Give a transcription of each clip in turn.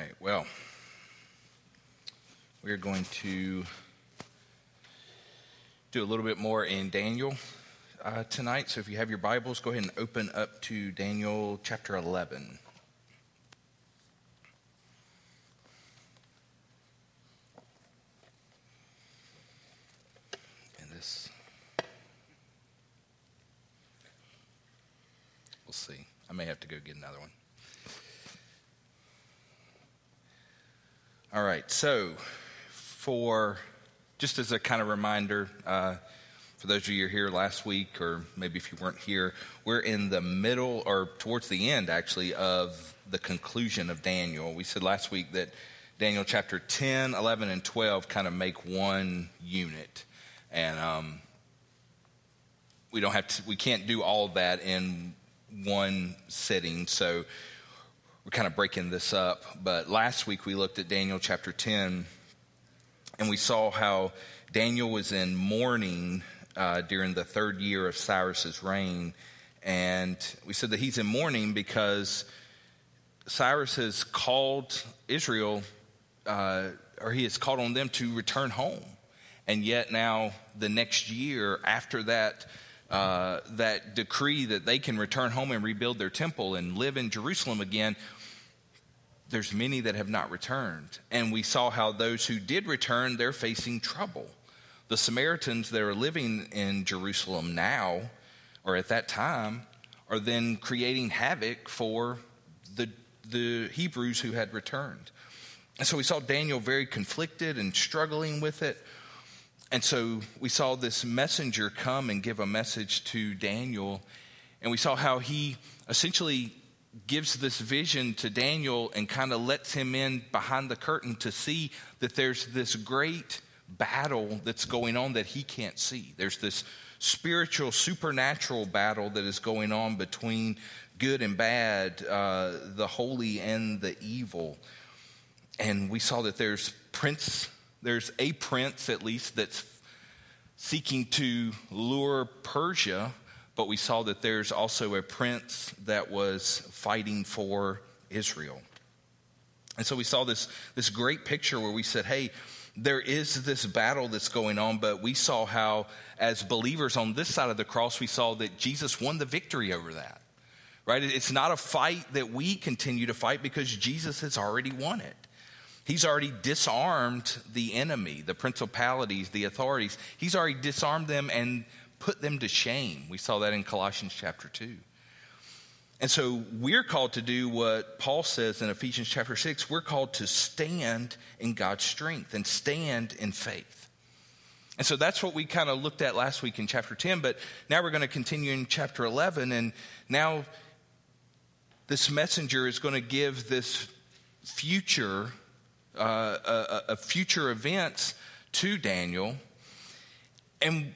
right, well, we're going to do a little bit more in Daniel tonight. So if you have your Bibles, go ahead and open up to Daniel chapter 11. And this, we'll see. I may have to go get another one. All right, so just as a kind of reminder, for those of you who were here last week, or maybe if you weren't here, we're in the middle, or towards the end, actually, of the conclusion of Daniel. We said last week that Daniel chapter 10, 11, and 12 kind of make one unit. And we can't do all of that in one sitting, so we're kind of breaking this up. But last week we looked at Daniel chapter 10, and we saw how Daniel was in mourning during the third year of Cyrus's reign. And we said that he's in mourning because Cyrus has called Israel, or he has called on them to return home. And yet now the next year after that decree that they can return home and rebuild their temple and live in Jerusalem again, there's many that have not returned. And we saw how those who did return, they're facing trouble. The Samaritans that are living in Jerusalem now, or at that time, are then creating havoc for the Hebrews who had returned. And so we saw Daniel very conflicted and struggling with it. And so we saw this messenger come and give a message to Daniel. And we saw how he essentially gives this vision to Daniel and kind of lets him in behind the curtain to see that there's this great battle that's going on that he can't see. There's this spiritual, supernatural battle that is going on between good and bad, the holy and the evil. And we saw that there's a prince at least that's seeking to lure Persia, but we saw that there's also a prince that was fighting for Israel. And so we saw this great picture where we said, hey, there is this battle that's going on, but we saw how, as believers on this side of the cross, we saw that Jesus won the victory over that, right? It's not a fight that we continue to fight because Jesus has already won it. He's already disarmed the enemy, the principalities, the authorities. He's already disarmed them and put them to shame. We saw that in Colossians chapter 2. And so we're called to do what Paul says in Ephesians chapter 6. We're called to stand in God's strength and stand in faith. And so that's what we kind of looked at last week in chapter 10. But now we're going to continue in chapter 11. And now this messenger is going to give this future future events to Daniel. And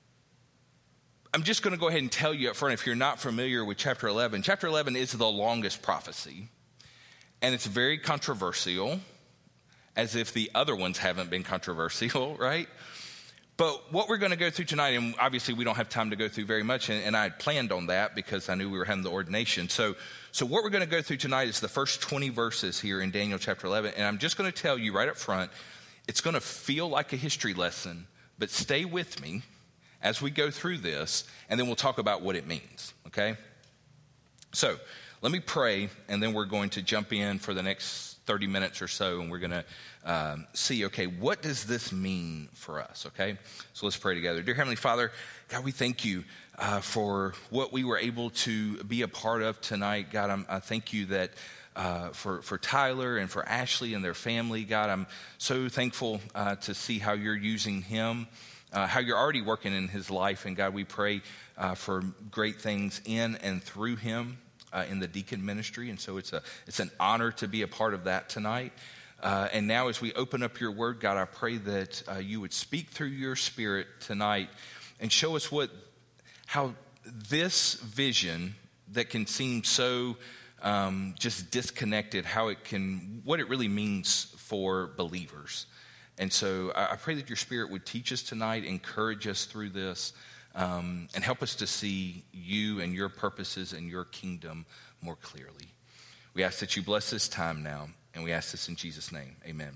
I'm just going to go ahead and tell you up front, if you're not familiar with chapter 11 is the longest prophecy, and it's very controversial, as if the other ones haven't been controversial, right? But what we're going to go through tonight, and obviously we don't have time to go through very much, and I had planned on that because I knew we were having the ordination. So what we're going to go through tonight is the first 20 verses here in Daniel chapter 11, and I'm just going to tell you right up front, it's going to feel like a history lesson, but stay with me as we go through this, and then we'll talk about what it means, okay? So let me pray, and then we're going to jump in for the next 30 minutes or so, and we're going to see, okay, what does this mean for us, okay? So let's pray together. Dear Heavenly Father, God, we thank you for what we were able to be a part of tonight. God, I thank you that for Tyler and for Ashley and their family. God, I'm so thankful to see how you're using him, how you're already working in his life. And God, we pray for great things in and through him in the deacon ministry. And so it's an honor to be a part of that tonight. And now as we open up your word, God, I pray that you would speak through your spirit tonight and show us how this vision that can seem so just disconnected, what it really means for believers. And so I pray that your spirit would teach us tonight, encourage us through this, and help us to see you and your purposes and your kingdom more clearly. We ask that you bless this time now. And we ask this in Jesus' name. Amen.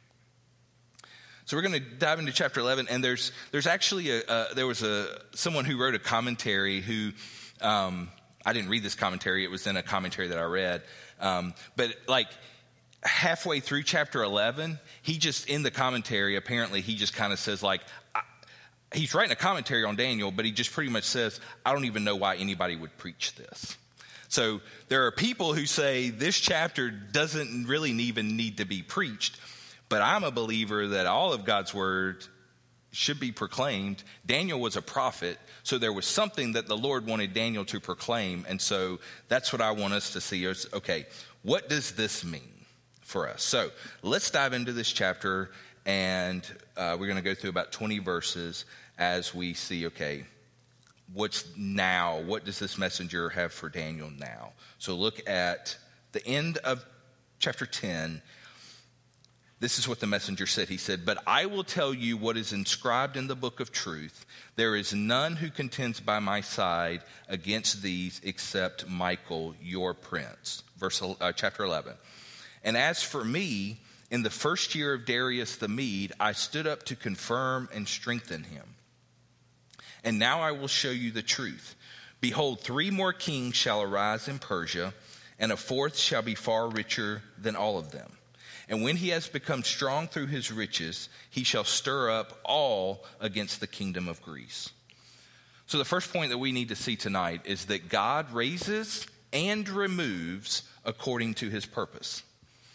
So we're going to dive into chapter 11, and there's actually someone who wrote a commentary who, I didn't read this commentary, it was in a commentary that I read, but like halfway through chapter 11, he just, in the commentary, apparently he just kind of says like, he's writing a commentary on Daniel, but he just pretty much says, I don't even know why anybody would preach this. So there are people who say this chapter doesn't really even need to be preached. But I'm a believer that all of God's word should be proclaimed. Daniel was a prophet, so there was something that the Lord wanted Daniel to proclaim. And so that's what I want us to see. Okay, what does this mean for us? So let's dive into this chapter, and we're going to go through about 20 verses as we see, okay, what's now? What does this messenger have for Daniel now? So look at the end of chapter 10. This is what the messenger said. He said, but I will tell you what is inscribed in the book of truth. There is none who contends by my side against these except Michael, your prince. Chapter 11. And as for me, in the first year of Darius the Mede, I stood up to confirm and strengthen him. And now I will show you the truth. Behold, 3 more kings shall arise in Persia, and a 4th shall be far richer than all of them. And when he has become strong through his riches, he shall stir up all against the kingdom of Greece. So the first point that we need to see tonight is that God raises and removes according to his purpose.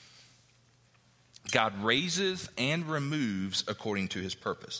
God raises and removes according to his purpose.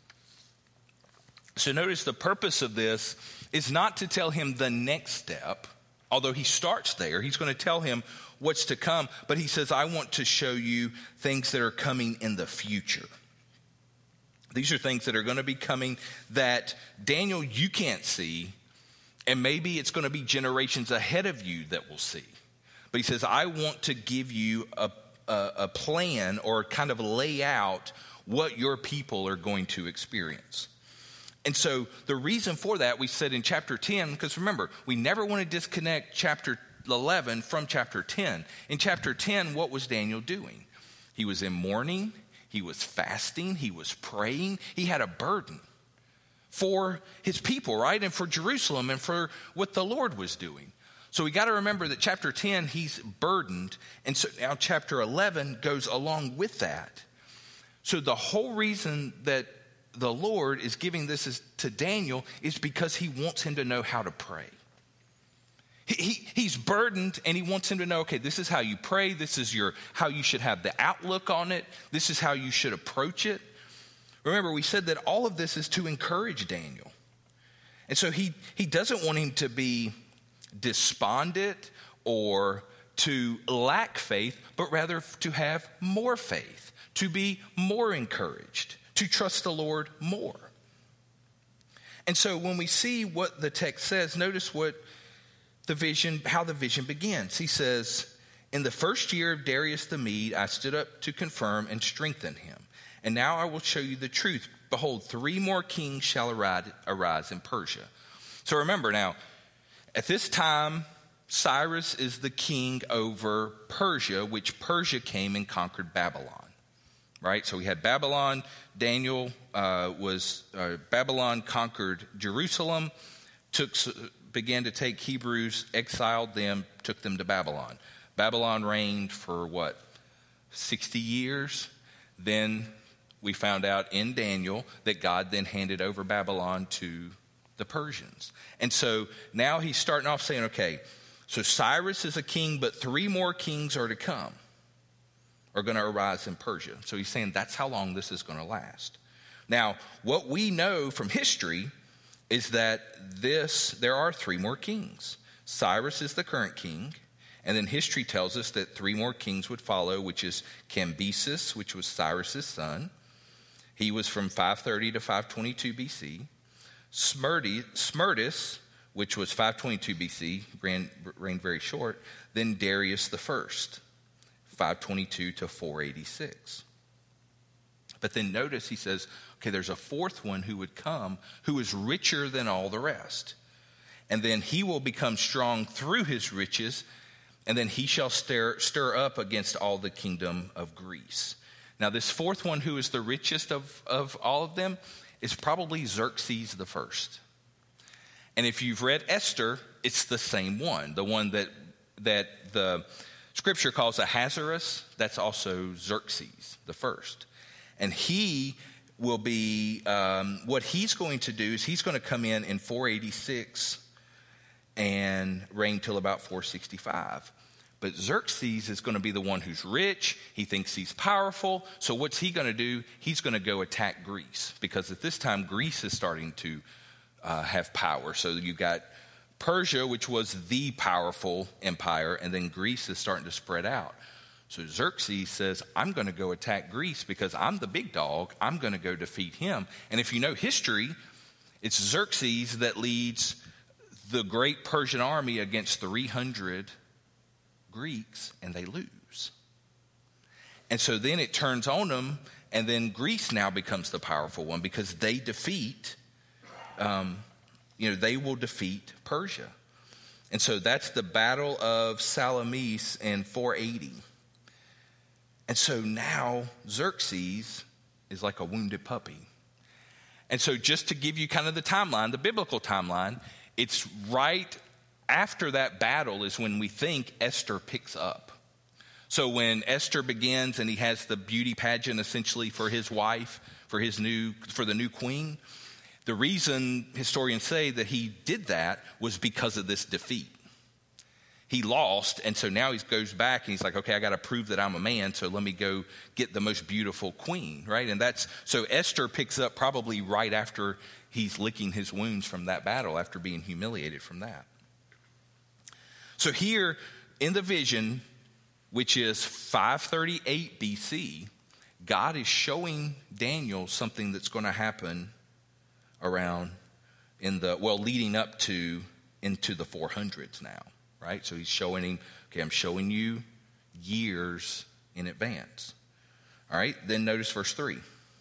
So notice the purpose of this is not to tell him the next step, although he starts there. He's going to tell him what's to come, but he says, I want to show you things that are coming in the future. These are things that are going to be coming that, Daniel, you can't see, and maybe it's going to be generations ahead of you that will see. But he says, I want to give you a plan or kind of lay out what your people are going to experience. And so the reason for that, we said in chapter 10, because remember, we never want to disconnect chapter 11 from chapter 10. In chapter 10, what was Daniel doing? He was in mourning, he was fasting, he was praying. He had a burden for his people, right? And for Jerusalem and for what the Lord was doing. So we got to remember that chapter 10, he's burdened. And so now chapter 11 goes along with that. So the whole reason that the Lord is giving this to Daniel is because he wants him to know how to pray. He's burdened, and he wants him to know, okay, this is how you pray. This is how you should have the outlook on it. This is how you should approach it. Remember, we said that all of this is to encourage Daniel. And so he doesn't want him to be despondent or to lack faith, but rather to have more faith, to be more encouraged, to trust the Lord more. And so when we see what the text says, notice what how the vision begins. He says, in the first year of Darius the Mede, I stood up to confirm and strengthen him. And now I will show you the truth. Behold, 3 more kings shall arise in Persia. So remember now, at this time, Cyrus is the king over Persia, which Persia came and conquered Babylon. Right? So we had Babylon. Babylon conquered Jerusalem, began to take Hebrews, exiled them, took them to Babylon. Babylon reigned for 60 years. Then we found out in Daniel that God then handed over Babylon to the Persians. And so now he's starting off saying, okay, so Cyrus is a king, but 3 more kings are to come, are going to arise in Persia. So he's saying that's how long this is going to last. Now, what we know from history is that there are 3 more kings. Cyrus is the current king, and then history tells us that 3 more kings would follow, which is Cambyses, which was Cyrus's son. He was from 530 to 522 BC. Smerdis, which was 522 BC, reigned very short. Then Darius the first, 522 to 486. But then notice he says, okay, there's a 4th one who would come who is richer than all the rest. And then he will become strong through his riches, and then he shall stir up against all the kingdom of Greece. Now, this fourth one, who is the richest of all of them, is probably Xerxes the first. And if you've read Esther, it's the same one. The one that the scripture calls Ahasuerus, that's also Xerxes the first. And he will be, what he's going to do is he's going to come in 486 and reign till about 465. But Xerxes is going to be the one who's rich. He thinks he's powerful. So what's he going to do? He's going to go attack Greece, because at this time Greece is starting to have power. So you got Persia, which was the powerful empire, and then Greece is starting to spread out. So Xerxes says, I'm going to go attack Greece because I'm the big dog. I'm going to go defeat him. And if you know history, it's Xerxes that leads the great Persian army against 300 Greeks, and they lose. And so then it turns on them, and then Greece now becomes the powerful one because they defeat, they will defeat Persia. And so that's the Battle of Salamis in 480. And so now Xerxes is like a wounded puppy. And so just to give you kind of the timeline, the biblical timeline, it's right after that battle is when we think Esther picks up. So when Esther begins and he has the beauty pageant essentially for his wife, for the new queen, the reason historians say that he did that was because of this defeat. He lost, and so now he goes back and he's like, okay, I got to prove that I'm a man, so let me go get the most beautiful queen, right? And so Esther picks up probably right after he's licking his wounds from that battle, after being humiliated from that. So here in the vision, which is 538 BC, God is showing Daniel something that's going to happen leading up to into the 400s now. Right? So he's showing him, okay, I'm showing you years in advance. All right, then notice verse 3.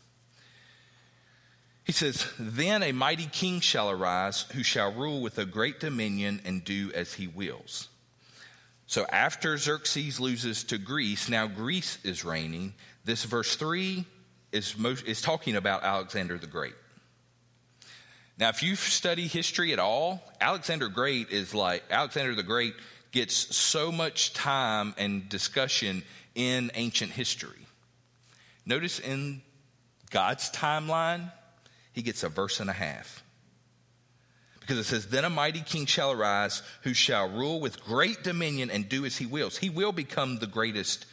He says, then a mighty king shall arise who shall rule with a great dominion and do as he wills. So after Xerxes loses to Greece, now Greece is reigning. This verse 3 is talking about Alexander the Great. Now, if you study history at all, Alexander the Great gets so much time and discussion in ancient history. Notice in God's timeline, he gets a verse and a half. Because it says, then a mighty king shall arise who shall rule with great dominion and do as he wills. He will become the greatest,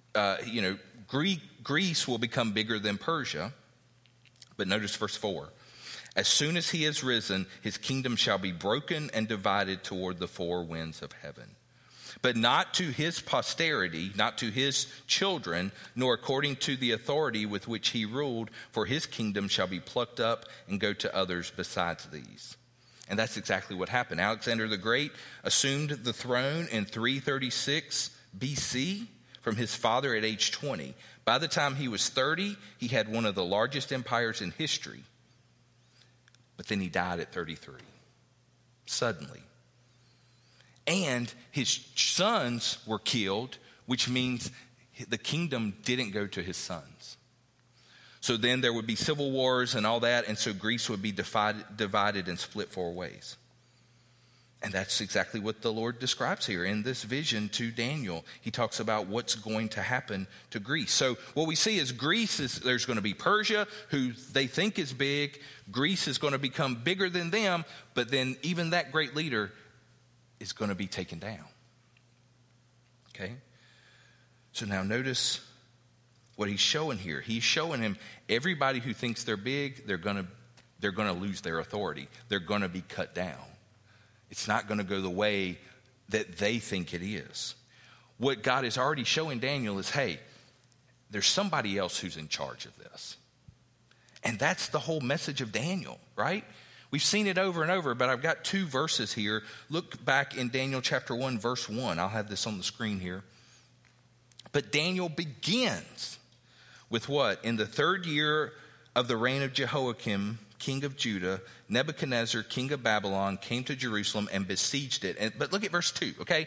Greece will become bigger than Persia. But notice verse 4. As soon as he has risen, his kingdom shall be broken and divided toward the four winds of heaven. But not to his posterity, not to his children, nor according to the authority with which he ruled, for his kingdom shall be plucked up and go to others besides these. And that's exactly what happened. Alexander the Great assumed the throne in 336 BC from his father at age 20. By the time he was 30, he had one of the largest empires in history. But then he died at 33, suddenly. And his sons were killed, which means the kingdom didn't go to his sons. So then there would be civil wars and all that, and so Greece would be divided and split four ways. And that's exactly what the Lord describes here in this vision to Daniel. He talks about what's going to happen to Greece. So what we see is there's going to be Persia, who they think is big. Greece is going to become bigger than them, but then even that great leader is going to be taken down. Okay? So now notice what he's showing here. He's showing him everybody who thinks they're big, they're going to lose their authority. They're going to be cut down. It's not going to go the way that they think it is. What God is already showing Daniel is, hey, there's somebody else who's in charge of this. And that's the whole message of Daniel, right? We've seen it over and over, but I've got two verses here. Look back in Daniel chapter 1, verse 1. I'll have this on the screen here. But Daniel begins with what? In the third year of the reign of Jehoiakim, king of Judah, Nebuchadnezzar, king of Babylon, came to Jerusalem and besieged it. But look at verse 2, okay?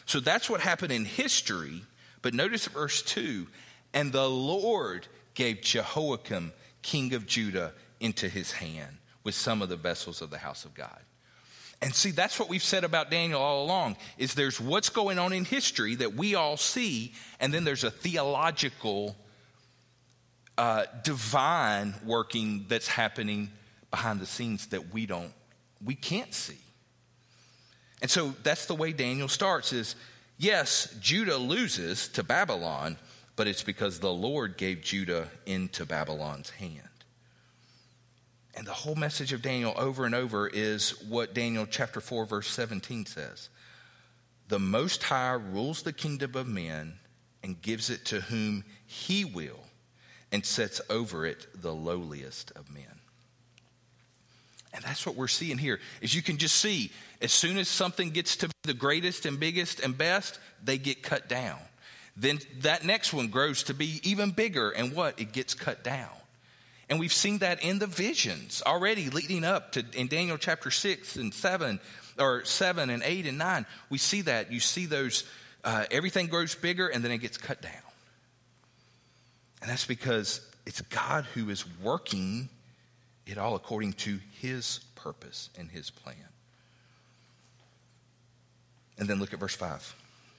So that's what happened in history. But notice verse 2, and the Lord gave Jehoiakim, king of Judah, into his hand with some of the vessels of the house of God. And see, that's what we've said about Daniel all along, is there's what's going on in history that we all see, and then there's a theological, divine working that's happening behind the scenes that we can't see. And so that's the way Daniel starts is, yes, Judah loses to Babylon, but it's because the Lord gave Judah into Babylon's hand. And the whole message of Daniel over and over is what Daniel chapter 4 verse 17 says. The Most High rules the kingdom of men and gives it to whom he will and sets over it the lowliest of men. And that's what we're seeing here, is you can just see as soon as something gets to be the greatest and biggest and best, they get cut down. Then that next one grows to be even bigger, and what? It gets cut down. And we've seen that in the visions already leading up to in Daniel chapter 6 and 7, or 7 and 8 and 9. We see that. You see those, everything grows bigger and then it gets cut down. And that's because it's God who is working it all according to his purpose and his plan. And then look at verse 5.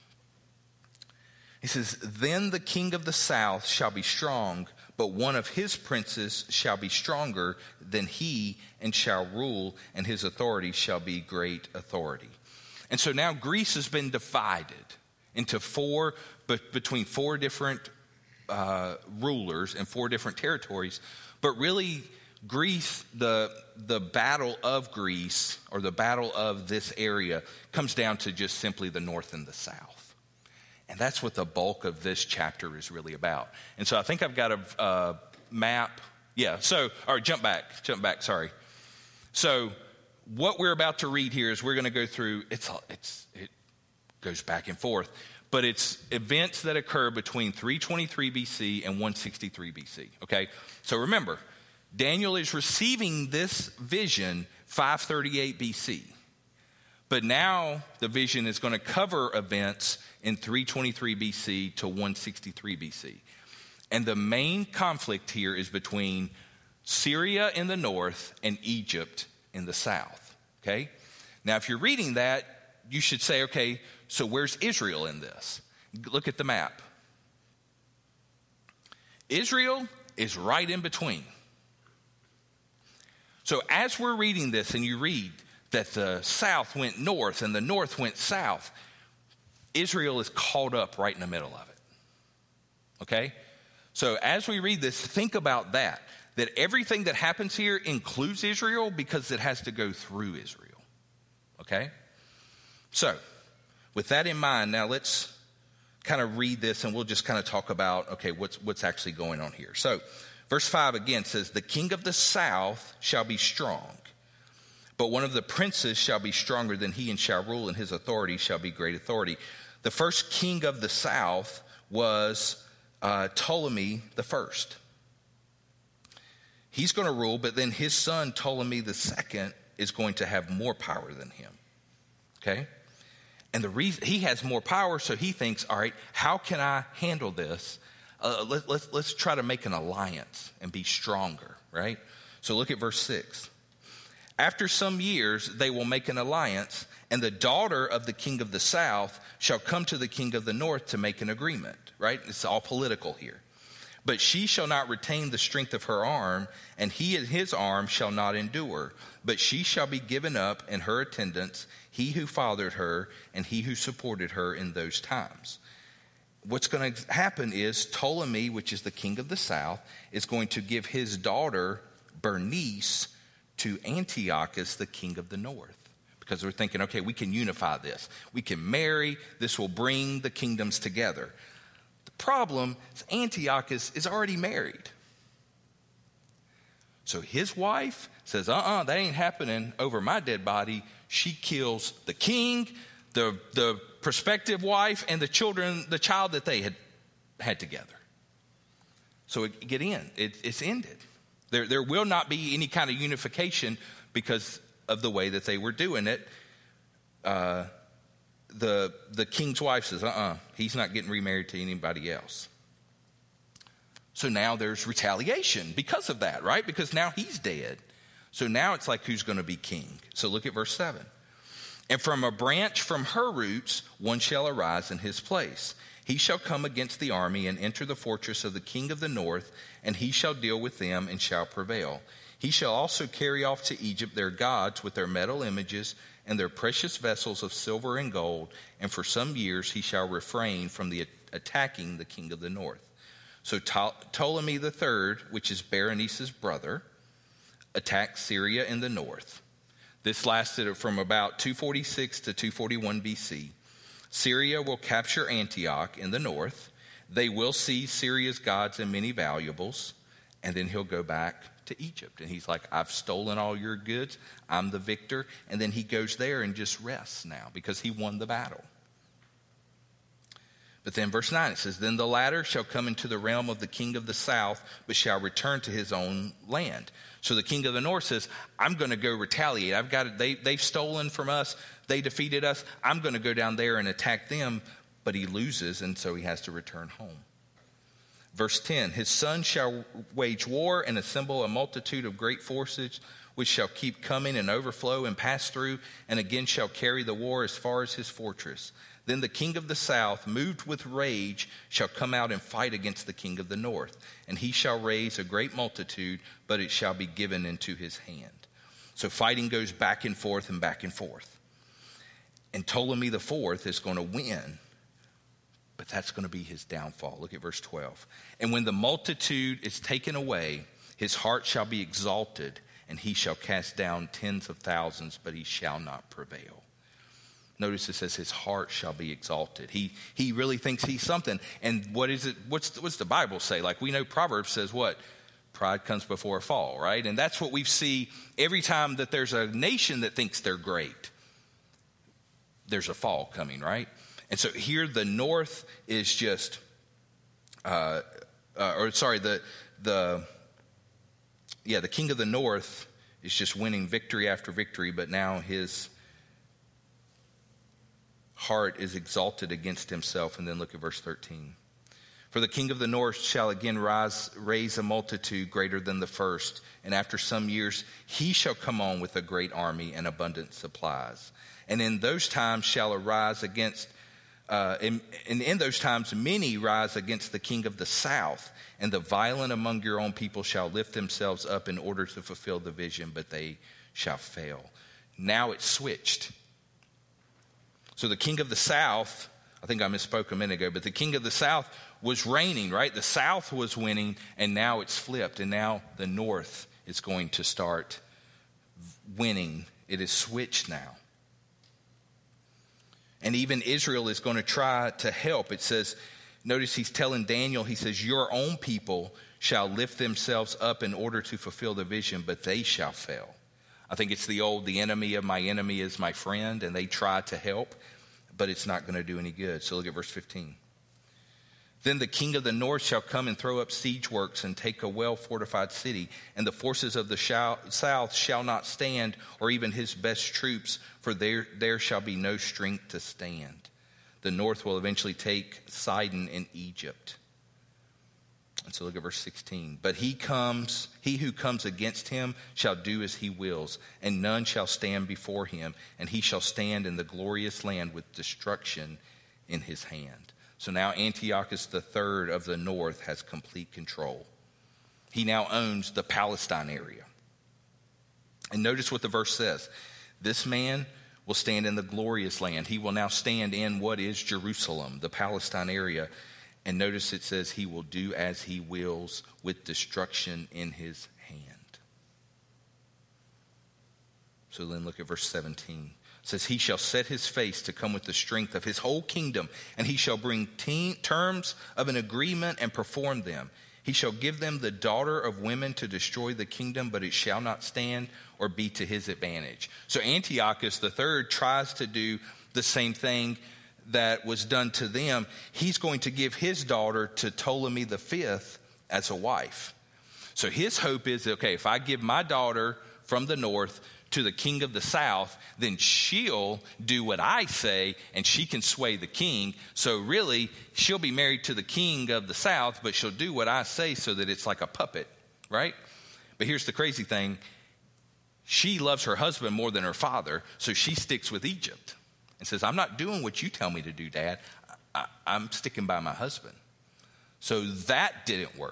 He says, then the king of the south shall be strong, but one of his princes shall be stronger than he and shall rule, and his authority shall be great authority. And so now Greece has been divided into between four different rulers and four different territories. But really, Greece, the battle of Greece, or the battle of this area, comes down to just simply the north and the south. And that's what the bulk of this chapter is really about. And so I think I've got a map. Yeah, so, all right, jump back, sorry. So what we're about to read here is we're going to go through, it goes back and forth, but it's events that occur between 323 BC and 163 BC, okay? So remember, Daniel is receiving this vision 538 BC. But now the vision is going to cover events in 323 BC to 163 BC. And the main conflict here is between Syria in the north and Egypt in the south. Okay? Now, if you're reading that, you should say, okay, so where's Israel in this? Look at the map. Israel is right in between. So as we're reading this and you read that the south went north and the north went south, Israel is caught up right in the middle of it. Okay? So as we read this, think about that everything that happens here includes Israel because it has to go through Israel. Okay? So, with that in mind, now let's kind of read this and we'll just kind of talk about, okay, what's actually going on here. So, verse 5 again says, the king of the south shall be strong, but one of the princes shall be stronger than he and shall rule, and his authority shall be great authority. The first king of the south was Ptolemy the first. He's going to rule, but then his son Ptolemy the second is going to have more power than him. Okay? And the reason he has more power, so he thinks, all right, how can I handle this? Let's try to make an alliance and be stronger, right? So look at verse 6. After some years, they will make an alliance, and the daughter of the king of the south shall come to the king of the north to make an agreement, right? It's all political here. But she shall not retain the strength of her arm, and he and his arm shall not endure. But she shall be given up, and her attendants, he who fathered her, and he who supported her in those times. What's going to happen is Ptolemy, which is the king of the south, is going to give his daughter Bernice to Antiochus, the king of the north. Because they're thinking, okay, we can unify this. We can marry. This will bring the kingdoms together. The problem is Antiochus is already married. So his wife says, that ain't happening over my dead body. She kills the king, the prospective wife, and the child that they had together. So get in. It's ended. There will not be any kind of unification because of the way that they were doing it. the king's wife says, he's not getting remarried to anybody else. So now there's retaliation because of that, right? Because now he's dead. So now it's like, who's going to be king? So look at verse 7. And from a branch from her roots, one shall arise in his place. He shall come against the army and enter the fortress of the king of the north, and he shall deal with them and shall prevail. He shall also carry off to Egypt their gods with their metal images and their precious vessels of silver and gold, and for some years he shall refrain from attacking the king of the north. So Ptolemy the third, which is Berenice's brother, attacked Syria in the north. This lasted from about 246 to 241 BC. Syria will capture Antioch in the north. They will seize Syria's gods and many valuables, and then he'll go back to Egypt. And he's like, I've stolen all your goods. I'm the victor. And then he goes there and just rests now because he won the battle. But then verse 9, it says, Then the latter shall come into the realm of the king of the south, but shall return to his own land. So the king of the north says, I'm going to go retaliate. I've got it. They've stolen from us. They defeated us. I'm going to go down there and attack them. But he loses, and so he has to return home. Verse 10, His son shall wage war and assemble a multitude of great forces, which shall keep coming and overflow and pass through, and again shall carry the war as far as his fortress. Then the king of the south, moved with rage, shall come out and fight against the king of the north. And he shall raise a great multitude, but it shall be given into his hand. So fighting goes back and forth and back and forth. And Ptolemy the fourth is going to win, but that's going to be his downfall. Look at verse 12. And when the multitude is taken away, his heart shall be exalted, and he shall cast down tens of thousands, but he shall not prevail. Notice it says his heart shall be exalted. He really thinks he's something. And what is it? What's the Bible say? Like we know Proverbs says what? Pride comes before a fall, right? And that's what we see every time that there's a nation that thinks they're great. There's a fall coming, right? And so here the north is just, the king of the north is just winning victory after victory, but now his heart is exalted against himself. And then look at verse 13. For the king of the north shall again raise a multitude greater than the first, and after some years he shall come on with a great army and abundant supplies. And in those times shall arise against, in those times many rise against the king of the south, and the violent among your own people shall lift themselves up in order to fulfill the vision, but they shall fail. Now it's switched. So the king of the south, I think I misspoke a minute ago, but the king of the south was reigning, right? The south was winning, and now it's flipped, and now the north is going to start winning. It is switched now. And even Israel is going to try to help. It says, notice he's telling Daniel, he says, your own people shall lift themselves up in order to fulfill the vision, but they shall fail. I think it's the enemy of my enemy is my friend, and they try to help, but it's not going to do any good. So look at verse 15. Then the king of the north shall come and throw up siege works and take a well-fortified city, and the forces of the south shall not stand, or even his best troops, for there shall be no strength to stand. The north will eventually take Sidon and Egypt. And so look at verse 16. But he who comes against him shall do as he wills, and none shall stand before him, and he shall stand in the glorious land with destruction in his hand. So now Antiochus the third of the north has complete control. He now owns the Palestine area. And notice what the verse says. This man will stand in the glorious land. He will now stand in what is Jerusalem, the Palestine area. And notice it says he will do as he wills with destruction in his hand. So then look at verse 17. It says, he shall set his face to come with the strength of his whole kingdom, and he shall bring terms of an agreement and perform them. He shall give them the daughter of women to destroy the kingdom, but it shall not stand or be to his advantage. So Antiochus the third tries to do the same thing that was done to them. He's going to give his daughter to Ptolemy the fifth as a wife. So his hope is, okay, if I give my daughter from the north to the king of the south, then she'll do what I say and she can sway the king. So really, she'll be married to the king of the south, but she'll do what I say so that it's like a puppet, right? But here's the crazy thing. She loves her husband more than her father, so she sticks with Egypt and says, I'm not doing what you tell me to do, Dad. I'm sticking by my husband. So that didn't work.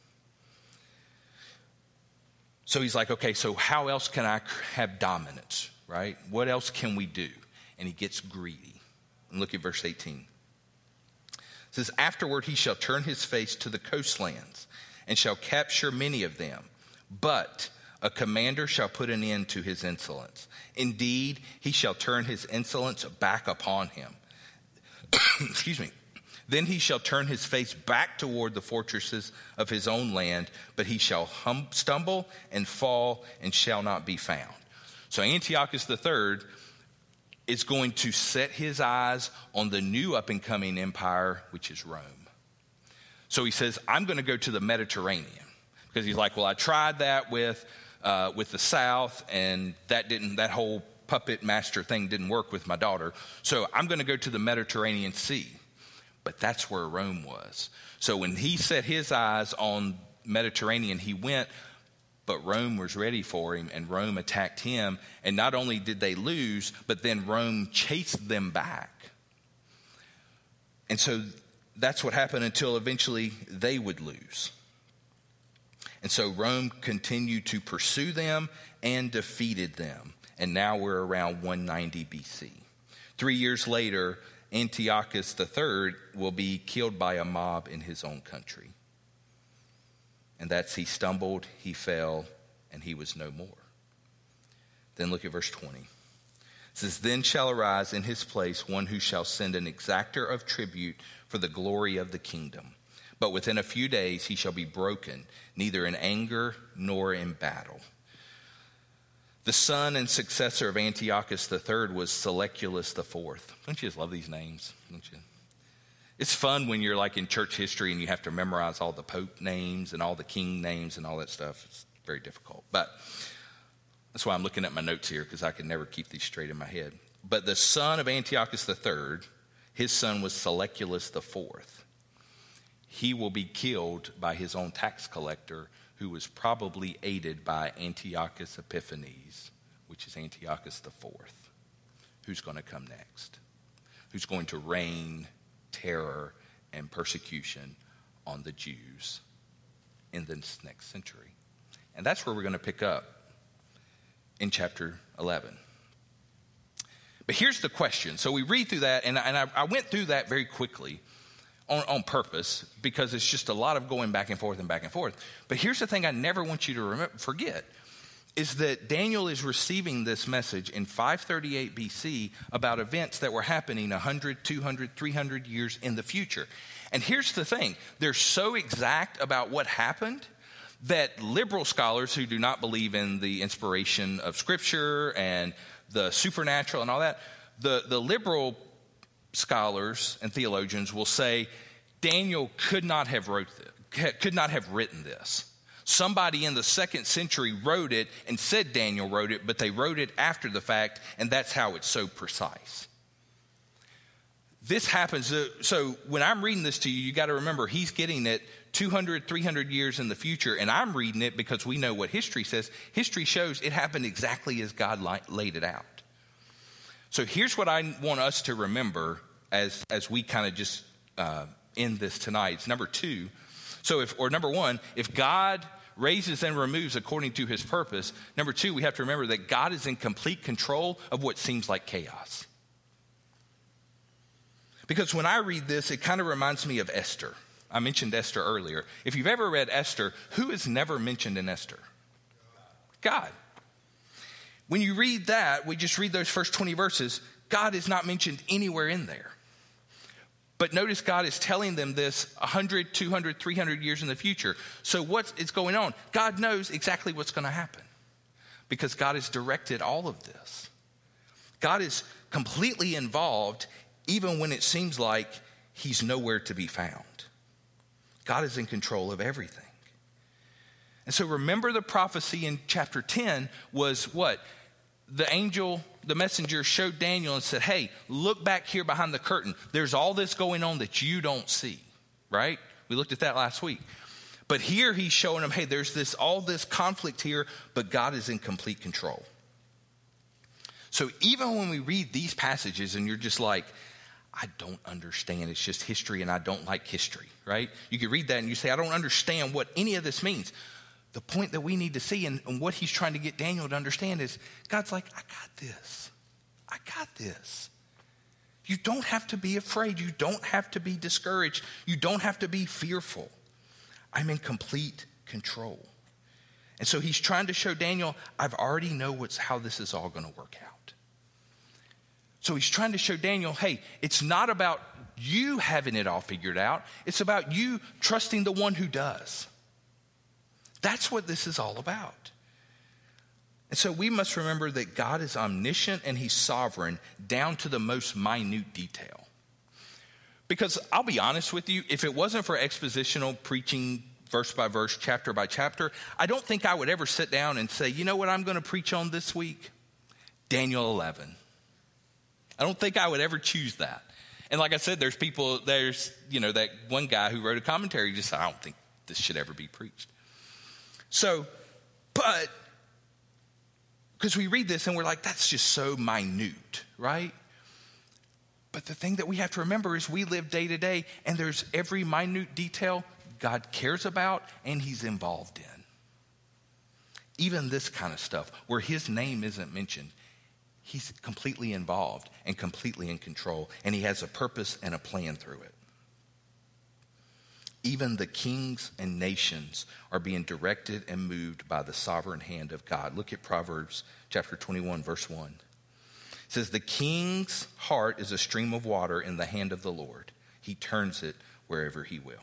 So he's like, okay, so how else can I have dominance, right? What else can we do? And he gets greedy. And look at verse 18. It says, afterward he shall turn his face to the coastlands and shall capture many of them. But a commander shall put an end to his insolence. Indeed, he shall turn his insolence back upon him. Excuse me. Then he shall turn his face back toward the fortresses of his own land, but he shall stumble and fall and shall not be found. So Antiochus III is going to set his eyes on the new up-and-coming empire, which is Rome. So he says, I'm going to go to the Mediterranean. Because he's like, well, I tried that with the South, and that whole puppet master thing didn't work with my daughter. So I'm going to go to the Mediterranean Sea. But that's where Rome was. So when he set his eyes on Mediterranean, he went, but Rome was ready for him, and Rome attacked him. And not only did they lose, but then Rome chased them back. And so that's what happened until eventually they would lose. And so Rome continued to pursue them and defeated them. And now we're around 190 BC. 3 years later, Antiochus III will be killed by a mob in his own country. And that's he stumbled, he fell, and he was no more. Then look at verse 20. It says, then shall arise in his place one who shall send an exactor of tribute for the glory of the kingdom. But within a few days he shall be broken, neither in anger nor in battle. The son and successor of Antiochus III was Seleucus IV. Don't you just love these names? Don't you? It's fun when you're like in church history and you have to memorize all the pope names and all the king names and all that stuff. It's very difficult. But that's why I'm looking at my notes here, because I can never keep these straight in my head. But the son of Antiochus III, his son was Seleucus IV. He will be killed by his own tax collector, who was probably aided by Antiochus Epiphanes, which is Antiochus IV. Who's going to come next? Who's going to rain terror and persecution on the Jews in this next century? And that's where we're going to pick up in chapter 11. But here's the question. So we read through that, and I went through that very quickly on purpose, because it's just a lot of going back and forth and back and forth. But here's the thing I never want you to forget, is that Daniel is receiving this message in 538 BC about events that were happening 100, 200, 300 years in the future. And here's the thing. They're so exact about what happened that liberal scholars who do not believe in the inspiration of Scripture and the supernatural and all that, the liberal scholars and theologians will say Daniel could not have written this. Somebody in the 2nd century wrote it and said Daniel wrote it, but they wrote it after the fact, and that's how it's so precise. This happens. So when I'm reading this to you, you got to remember he's getting it 200, 300 years in the future, and I'm reading it because we know what history says. History shows it happened exactly as God laid it out. So here's what I want us to remember as we kind of just end this tonight. It's number one, if God raises and removes according to his purpose. Number two, we have to remember that God is in complete control of what seems like chaos. Because when I read this, it kind of reminds me of Esther. I mentioned Esther earlier. If you've ever read Esther, who is never mentioned in Esther? God. When you read that, we just read those first 20 verses, God is not mentioned anywhere in there. But notice God is telling them this 100, 200, 300 years in the future. So what's going on? God knows exactly what's going to happen because God has directed all of this. God is completely involved even when it seems like he's nowhere to be found. God is in control of everything. And so remember the prophecy in chapter 10 was what? the messenger showed Daniel and said, hey, look back here behind the curtain. There's all this going on that you don't see, right? We looked at that last week. But here he's showing him, hey, there's all this conflict here, but God is in complete control. So even when we read these passages and you're just like, I don't understand, it's just history and I don't like history, right? You could read that and you say, I don't understand what any of this means. The point that we need to see and what he's trying to get Daniel to understand is God's like, I got this. I got this. You don't have to be afraid. You don't have to be discouraged. You don't have to be fearful. I'm in complete control. And so he's trying to show Daniel, I've already know how this is all going to work out. So he's trying to show Daniel, hey, it's not about you having it all figured out. It's about you trusting the one who does. That's what this is all about. And so we must remember that God is omniscient and he's sovereign down to the most minute detail. Because I'll be honest with you, if it wasn't for expositional preaching verse by verse, chapter by chapter, I don't think I would ever sit down and say, you know what I'm going to preach on this week? Daniel 11. I don't think I would ever choose that. And like I said, there's that one guy who wrote a commentary just said, I don't think this should ever be preached. So, but, because we read this and we're like, that's just so minute, right? But the thing that we have to remember is we live day to day and there's every minute detail God cares about and he's involved in. Even this kind of stuff where his name isn't mentioned, he's completely involved and completely in control, and he has a purpose and a plan through it. Even the kings and nations are being directed and moved by the sovereign hand of God. Look at Proverbs chapter 21, verse 1. It says, the king's heart is a stream of water in the hand of the Lord. He turns it wherever he will.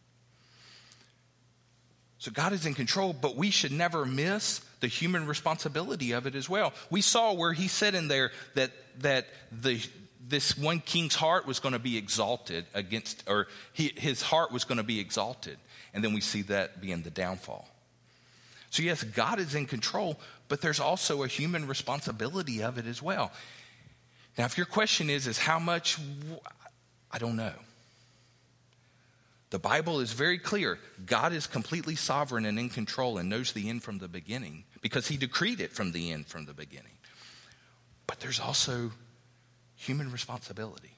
So God is in control, but we should never miss the human responsibility of it as well. We saw where he said in there that this one king's heart was going to be exalted his heart was going to be exalted. And then we see that being the downfall. So yes, God is in control, but there's also a human responsibility of it as well. Now, if your question is how much, I don't know. The Bible is very clear. God is completely sovereign and in control and knows the end from the beginning because he decreed it from the end from the beginning. But there's also human responsibility.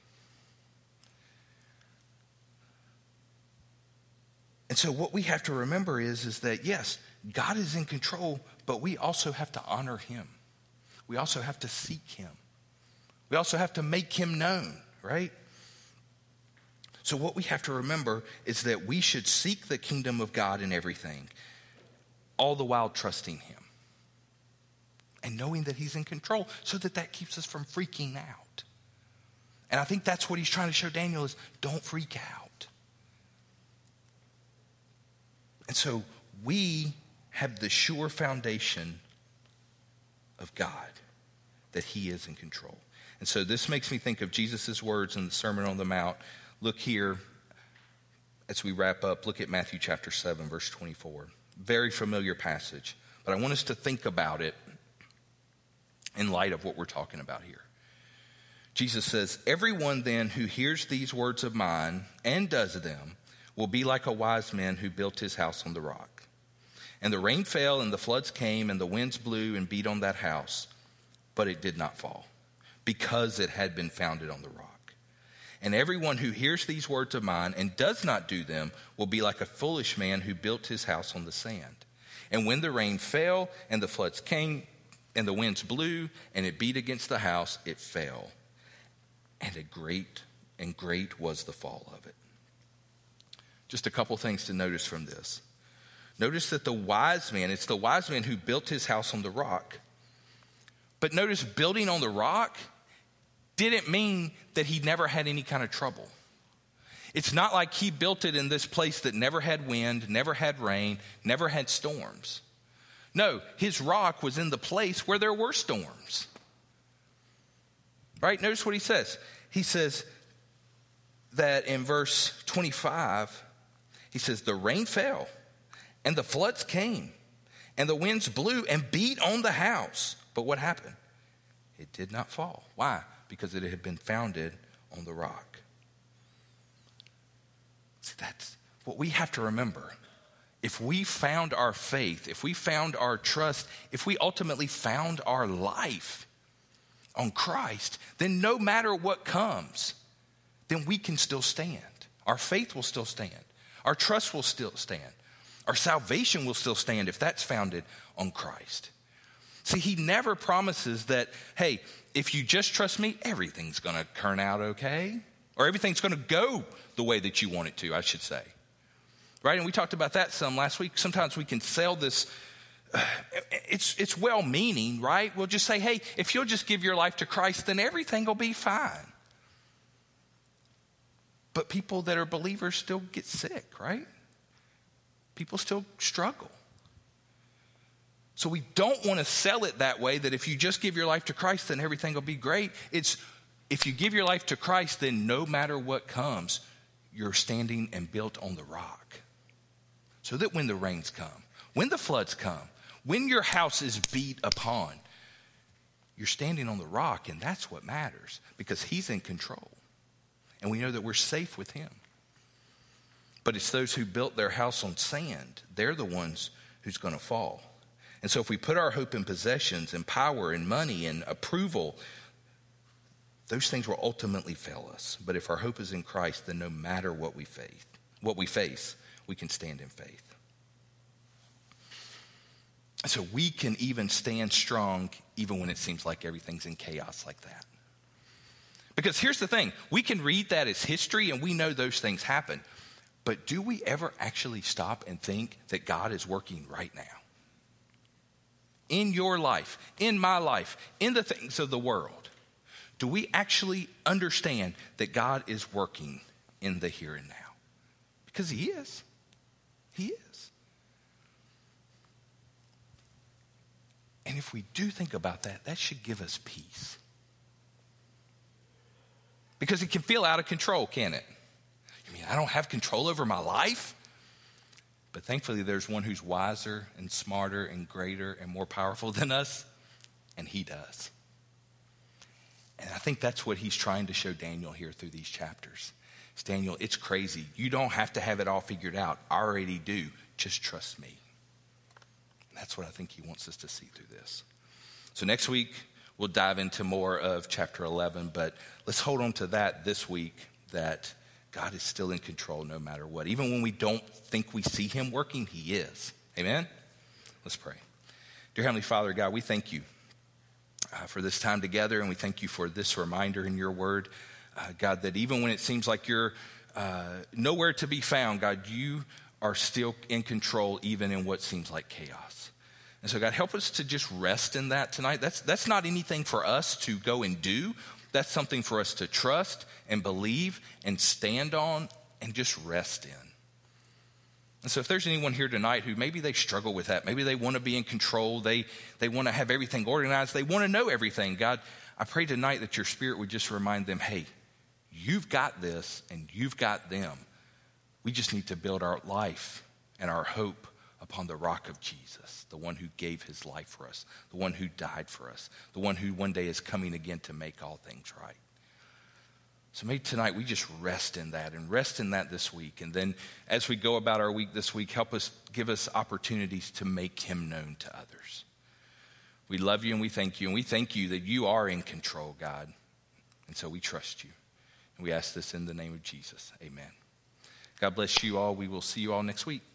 And so what we have to remember is that, yes, God is in control, but we also have to honor him. We also have to seek him. We also have to make him known, right? So what we have to remember is that we should seek the kingdom of God in everything, all the while trusting him and knowing that he's in control so that keeps us from freaking out. And I think that's what he's trying to show Daniel is don't freak out. And so we have the sure foundation of God, that he is in control. And so this makes me think of Jesus' words in the Sermon on the Mount. Look here, as we wrap up, look at Matthew chapter 7, verse 24. Very familiar passage, but I want us to think about it in light of what we're talking about here. Jesus says, everyone then who hears these words of mine and does them will be like a wise man who built his house on the rock. And the rain fell and the floods came and the winds blew and beat on that house, but it did not fall because it had been founded on the rock. And everyone who hears these words of mine and does not do them will be like a foolish man who built his house on the sand. And when the rain fell and the floods came and the winds blew and it beat against the house, it fell. And great was the fall of it. Just a couple things to notice from this. Notice that it's the wise man who built his house on the rock. But notice building on the rock didn't mean that he never had any kind of trouble. It's not like he built it in this place that never had wind, never had rain, never had storms. No, his rock was in the place where there were storms. Right? Notice what he says. He says that in verse 25, he says, the rain fell and the floods came and the winds blew and beat on the house. But what happened? It did not fall. Why? Because it had been founded on the rock. See, that's what we have to remember. If we found our faith, if we found our trust, if we ultimately found our life on Christ, then no matter what comes, then we can still stand. Our faith will still stand. Our trust will still stand. Our salvation will still stand if that's founded on Christ. See, he never promises that, hey, if you just trust me, everything's going to turn out okay. Or everything's going to go the way that you want it to, I should say. Right? And we talked about that some last week. Sometimes we can sell this. It's well-meaning, right? We'll just say, hey, if you'll just give your life to Christ, then everything will be fine. But people that are believers still get sick, right? People still struggle. So we don't want to sell it that way, that if you just give your life to Christ, then everything will be great. It's if you give your life to Christ, then no matter what comes, you're standing and built on the rock. So that when the rains come, when the floods come, when your house is beat upon, you're standing on the rock, and that's what matters because he's in control. And we know that we're safe with him. But it's those who built their house on sand, they're the ones who's going to fall. And so if we put our hope in possessions and power and money and approval, those things will ultimately fail us. But if our hope is in Christ, then no matter what we face, we can stand in faith. So we can even stand strong even when it seems like everything's in chaos like that. Because here's the thing, we can read that as history and we know those things happen. But do we ever actually stop and think that God is working right now? In your life, in my life, in the things of the world, do we actually understand that God is working in the here and now? Because he is. He is. And if we do think about that, that should give us peace. Because it can feel out of control, can't it? You mean I don't have control over my life? But thankfully there's one who's wiser and smarter and greater and more powerful than us, and he does. And I think that's what he's trying to show Daniel here through these chapters. It's Daniel, it's crazy. You don't have to have it all figured out. I already do. Just trust me. And that's what I think he wants us to see through this. So next week, we'll dive into more of chapter 11, but let's hold on to that this week, that God is still in control no matter what. Even when we don't think we see him working, he is. Amen? Let's pray. Dear Heavenly Father, God, we thank you for this time together, and we thank you for this reminder in your word. God, that even when it seems like you're nowhere to be found, God, you are still in control even in what seems like chaos. And so, God, help us to just rest in that tonight. That's not anything for us to go and do. That's something for us to trust and believe and stand on and just rest in. And so if there's anyone here tonight who maybe they struggle with that, maybe they want to be in control, they want to have everything organized, they want to know everything, God, I pray tonight that your Spirit would just remind them, hey, you've got this and you've got them. We just need to build our life and our hope upon the rock of Jesus, the one who gave his life for us, the one who died for us, the one who one day is coming again to make all things right. So maybe tonight we just rest in that and rest in that this week. And then as we go about our week this week, give us opportunities to make him known to others. We love you and we thank you. And we thank you that you are in control, God. And so we trust you. And we ask this in the name of Jesus. Amen. God bless you all. We will see you all next week.